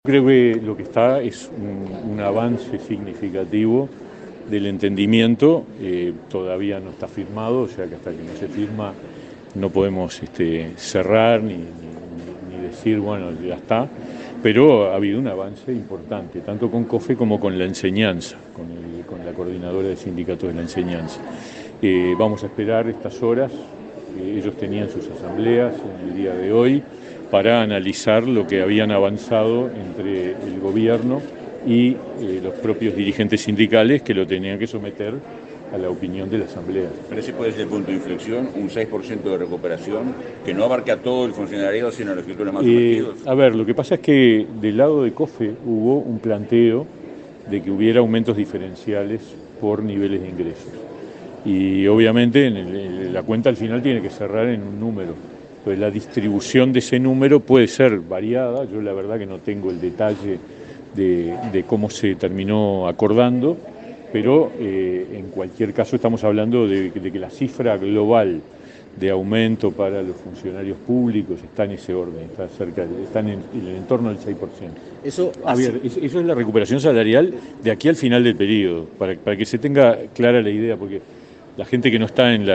Creo que lo que está es un avance significativo del entendimiento, todavía no está firmado, o sea que hasta que no se firma no podemos cerrar ni decir, bueno, ya está, pero ha habido un avance importante, tanto con COFE como con la enseñanza, con la coordinadora de sindicatos de la enseñanza. Vamos a esperar estas horas, ellos tenían sus asambleas en el día de hoy, para analizar lo que habían avanzado entre el gobierno y los propios dirigentes sindicales que lo tenían que someter a la opinión de la Asamblea. Pero ese puede ser el punto de inflexión, un 6% de recuperación, que no abarca todo el funcionariado, sino los sectores más sumergidos. A ver, lo que pasa es que del lado de COFE hubo un planteo de que hubiera aumentos diferenciales por niveles de ingresos. Y obviamente la cuenta al final tiene que cerrar en un número. Entonces la distribución de ese número puede ser variada, yo la verdad que no tengo el detalle de cómo se terminó acordando, pero en cualquier caso estamos hablando de que la cifra global de aumento para los funcionarios públicos está en ese orden, está en el entorno del 6%. Eso es la recuperación salarial de aquí al final del periodo, para que se tenga clara la idea, porque la gente que no está en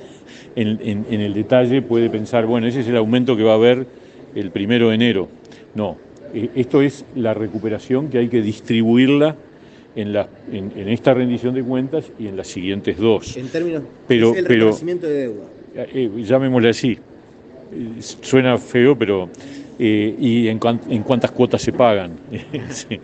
el detalle puede pensar, bueno, ese es el aumento que va a haber el 1 de enero. No, esto es la recuperación que hay que distribuirla en esta rendición de cuentas y en las siguientes dos. En términos, es el reconocimiento de deuda. Llamémosle así. Suena feo, pero y en cuántas cuotas se pagan. Sí.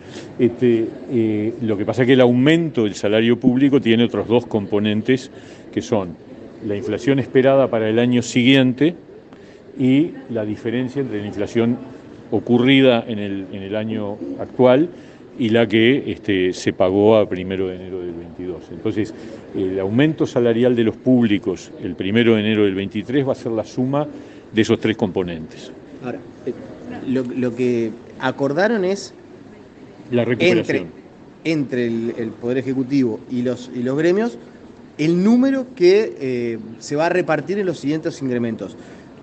Lo que pasa es que el aumento del salario público tiene otros dos componentes, que son la inflación esperada para el año siguiente y la diferencia entre la inflación ocurrida en el año actual y la que se pagó a 1 de enero del 22. Entonces, el aumento salarial de los públicos el 1 de enero del 23 va a ser la suma de esos tres componentes. Ahora, lo que acordaron es la recuperación entre el Poder Ejecutivo y los gremios, el número que se va a repartir en los siguientes incrementos.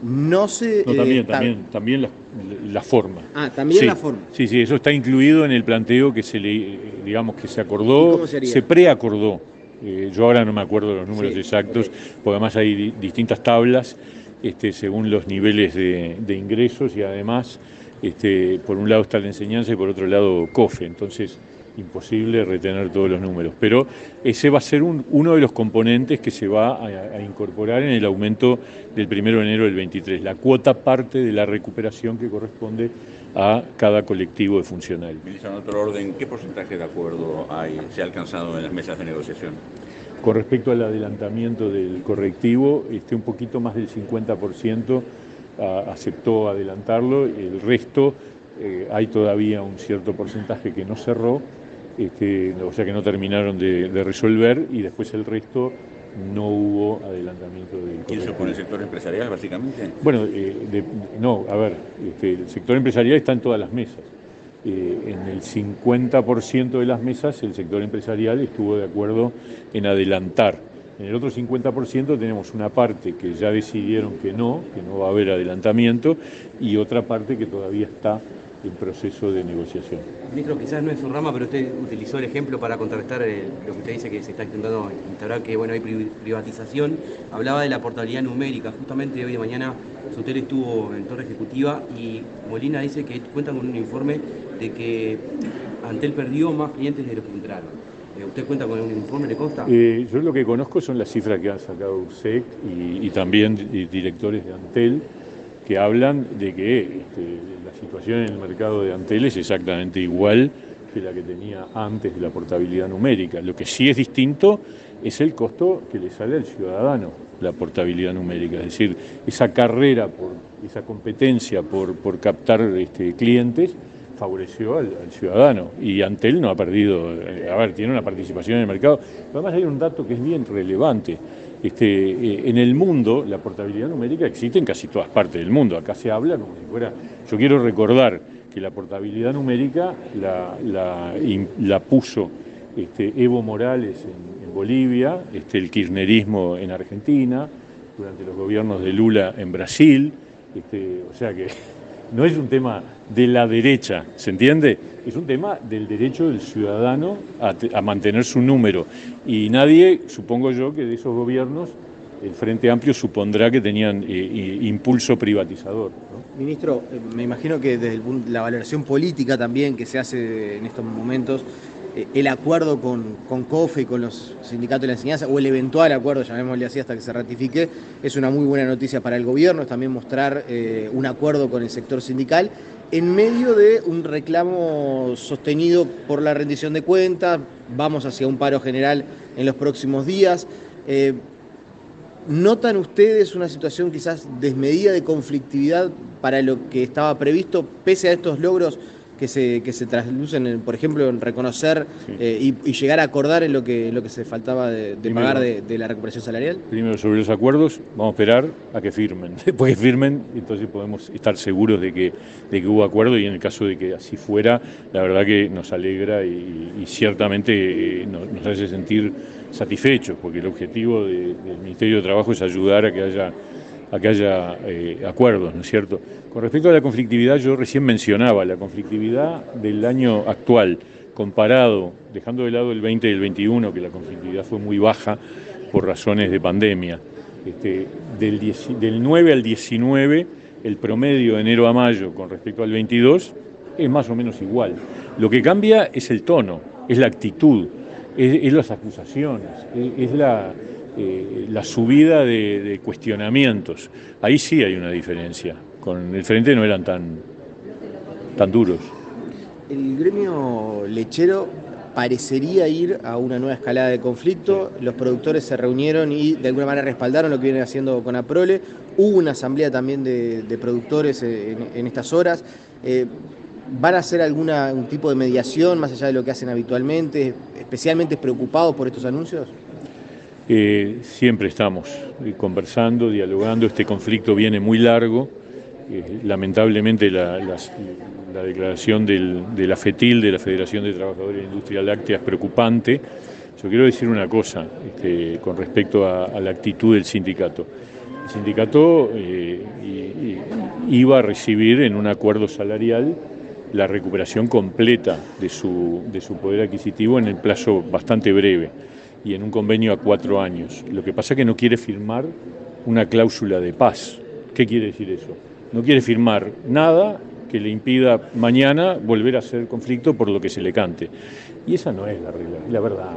También la forma. Ah, también la forma. Sí, eso está incluido en el planteo que se acordó, ¿Cómo sería? se preacordó. Yo ahora no me acuerdo los números exactos, porque además hay distintas tablas según los niveles de ingresos y además, por un lado está la enseñanza y por otro lado COFE. Entonces, imposible retener todos los números, pero ese va a ser uno de los componentes que se va a incorporar en el aumento del 1 de enero del 23, la cuota parte de la recuperación que corresponde a cada colectivo de funcionarios. Ministro, en otro orden, ¿qué porcentaje de acuerdo se ha alcanzado en las mesas de negociación? Con respecto al adelantamiento del correctivo, un poquito más del 50% aceptó adelantarlo, el resto hay todavía un cierto porcentaje que no cerró, o sea que no terminaron de resolver, y después el resto no hubo adelantamiento del correctivo. ¿Y eso con el sector empresarial, básicamente? Bueno, el sector empresarial está en todas las mesas. En el 50% de las mesas el sector empresarial estuvo de acuerdo en adelantar. En el otro 50% tenemos una parte que ya decidieron que no va a haber adelantamiento, y otra parte que todavía está en proceso de negociación. Ministro, quizás no es su rama, pero usted utilizó el ejemplo para contrarrestar lo que usted dice que se está intentando instaurar, que bueno, hay privatización. Hablaba de la portabilidad numérica. Justamente hoy de mañana Sutel estuvo en Torre Ejecutiva y Molina dice que cuentan con un informe de que Antel perdió más clientes de los que entraron. ¿Usted cuenta con un informe, le consta? Yo lo que conozco son las cifras que han sacado URSEC y también directores de Antel, que hablan de que la situación en el mercado de Antel es exactamente igual que la que tenía antes de la portabilidad numérica. Lo que sí es distinto es el costo que le sale al ciudadano la portabilidad numérica, es decir, esa carrera, esa competencia por captar clientes, favoreció al ciudadano, y Antel no ha perdido, tiene una participación en el mercado. Además hay un dato que es bien relevante. En el mundo la portabilidad numérica existe en casi todas partes del mundo. Acá se habla como si fuera... Yo quiero recordar que la portabilidad numérica la puso Evo Morales en Bolivia, el kirchnerismo en Argentina, durante los gobiernos de Lula en Brasil, o sea que no es un tema de la derecha, ¿se entiende? Es un tema del derecho del ciudadano a mantener su número. Y nadie, supongo yo, que de esos gobiernos, el Frente Amplio supondrá que tenían impulso privatizador, ¿no? Ministro, me imagino que desde la valoración política también que se hace en estos momentos, el acuerdo con COFE y con los sindicatos de la enseñanza, o el eventual acuerdo, llamémosle así, hasta que se ratifique, es una muy buena noticia para el gobierno, es también mostrar un acuerdo con el sector sindical, en medio de un reclamo sostenido por la rendición de cuentas, vamos hacia un paro general en los próximos días. ¿Notan ustedes una situación quizás desmedida de conflictividad para lo que estaba previsto, pese a estos logros que se traslucen, por ejemplo, en reconocer y llegar a acordar en lo que se faltaba de pagar de la recuperación salarial? Primero, sobre los acuerdos, vamos a esperar a que firmen. Después que firmen, entonces podemos estar seguros de que hubo acuerdo, y en el caso de que así fuera, la verdad que nos alegra y ciertamente nos hace sentir satisfechos, porque el objetivo del Ministerio de Trabajo es ayudar a que haya acuerdos, ¿no es cierto? Con respecto a la conflictividad, yo recién mencionaba la conflictividad del año actual, comparado, dejando de lado el 20 y el 21, que la conflictividad fue muy baja por razones de pandemia. Del 9 al 19, el promedio de enero a mayo con respecto al 22 es más o menos igual. Lo que cambia es el tono, es la actitud, es las acusaciones, es la subida de cuestionamientos. Ahí sí hay una diferencia. Con el Frente no eran tan duros. El gremio lechero parecería ir a una nueva escalada de conflicto. Los productores se reunieron y de alguna manera respaldaron lo que vienen haciendo con APROLE. Hubo una asamblea también de productores en estas horas. ¿Van a hacer algún tipo de mediación más allá de lo que hacen habitualmente, especialmente preocupados por estos anuncios? Siempre estamos conversando, dialogando. Este conflicto viene muy largo. Lamentablemente la declaración de la FETIL, de la Federación de Trabajadores de la Industria Láctea, es preocupante. Yo quiero decir una cosa con respecto a la actitud del sindicato. El sindicato iba a recibir en un acuerdo salarial la recuperación completa de su poder adquisitivo en el plazo bastante breve y en un convenio a 4 años. Lo que pasa es que no quiere firmar una cláusula de paz. ¿Qué quiere decir eso? No quiere firmar nada que le impida mañana volver a hacer conflicto por lo que se le cante. Y esa no es la regla, la verdad.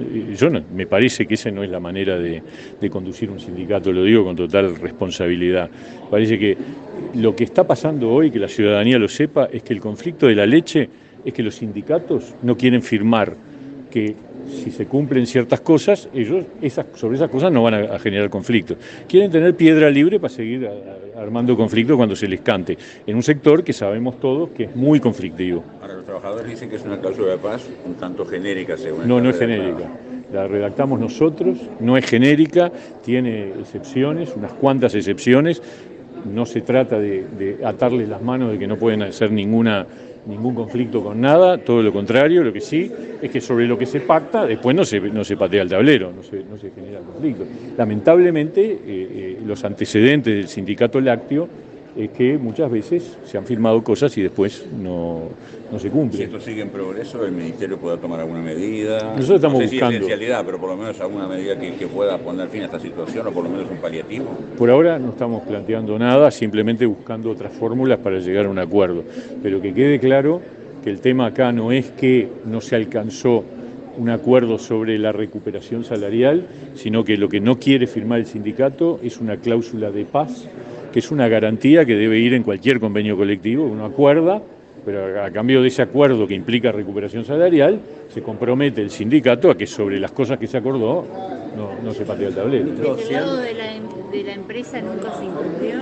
Me parece que esa no es la manera de conducir un sindicato, lo digo con total responsabilidad. Parece que lo que está pasando hoy, que la ciudadanía lo sepa, es que el conflicto de la leche es que los sindicatos no quieren firmar que si se cumplen ciertas cosas, ellos sobre esas cosas no van a generar conflictos. Quieren tener piedra libre para seguir armando conflictos cuando se les cante, en un sector que sabemos todos que es muy conflictivo. Ahora, los trabajadores dicen que es una cláusula de paz un tanto genérica, según... No es genérica. La redactamos nosotros, no es genérica, tiene excepciones, unas cuantas excepciones. No se trata de atarles las manos de que no pueden hacer ningún conflicto con nada, todo lo contrario. Lo que sí es que sobre lo que se pacta después no se patea el tablero, no se genera conflicto. Lamentablemente los antecedentes del sindicato lácteo es que muchas veces se han firmado cosas y después no se cumplen. Si esto sigue en progreso, ¿el Ministerio pueda tomar alguna medida? Nosotros estamos no sé buscando. Si es esencialidad, pero por lo menos alguna medida que pueda poner fin a esta situación, o por lo menos un paliativo. Por ahora no estamos planteando nada, simplemente buscando otras fórmulas para llegar a un acuerdo. Pero que quede claro que el tema acá no es que no se alcanzó un acuerdo sobre la recuperación salarial, sino que lo que no quiere firmar el sindicato es una cláusula de paz, que es una garantía que debe ir en cualquier convenio colectivo. Uno acuerda, pero a cambio de ese acuerdo que implica recuperación salarial, se compromete el sindicato a que sobre las cosas que se acordó no se patea el tablero. ¿Desde el lado de la empresa nunca se incumplió?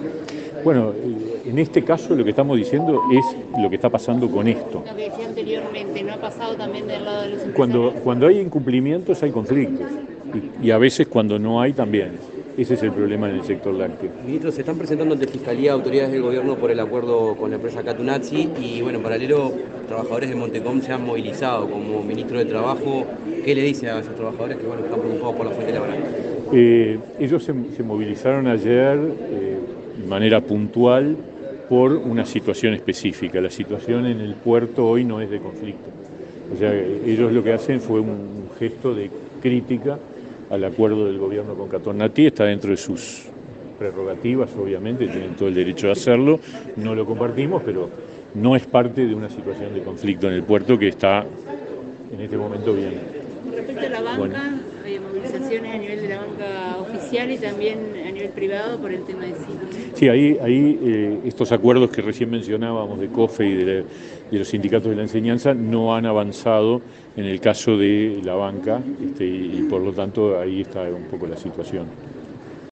Bueno, en este caso lo que estamos diciendo es lo que está pasando con esto. Lo que decía anteriormente, ¿no ha pasado también del lado de los empresarios? Cuando hay incumplimientos hay conflictos, y a veces cuando no hay también. Ese es el problema en el sector lácteo. Ministro, se están presentando ante Fiscalía autoridades del gobierno por el acuerdo con la empresa Catunazzi y, bueno, en paralelo, trabajadores de Montecom se han movilizado. Como ministro de Trabajo, ¿qué le dice a esos trabajadores que, bueno, están preocupados por la fuente laboral? Ellos se movilizaron ayer de manera puntual por una situación específica. La situación en el puerto hoy no es de conflicto. O sea, ellos lo que hacen fue un gesto de crítica al acuerdo del gobierno con Catonati, está dentro de sus prerrogativas, obviamente, tienen todo el derecho de hacerlo, no lo compartimos, pero no es parte de una situación de conflicto en el puerto que está en este momento bien. Respecto a la banca, hay movilizaciones a nivel de la banca oficial y también a nivel privado por el tema de CIT. Sí, ahí estos acuerdos que recién mencionábamos de COFE y de los sindicatos de la enseñanza no han avanzado en el caso de la banca y por lo tanto ahí está un poco la situación.